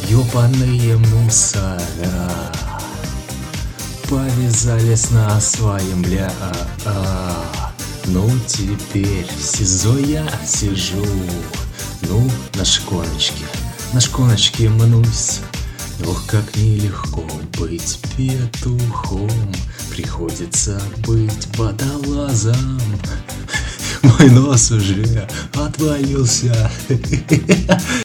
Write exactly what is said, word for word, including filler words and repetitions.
ёбаные мусора повязались на своем, бля. Ну теперь в СИЗО я сижу. Ну, на шконочке, на шконочке мнусь. Ох, как нелегко быть петухом, приходится быть водолазом. Мой нос уже отвалился.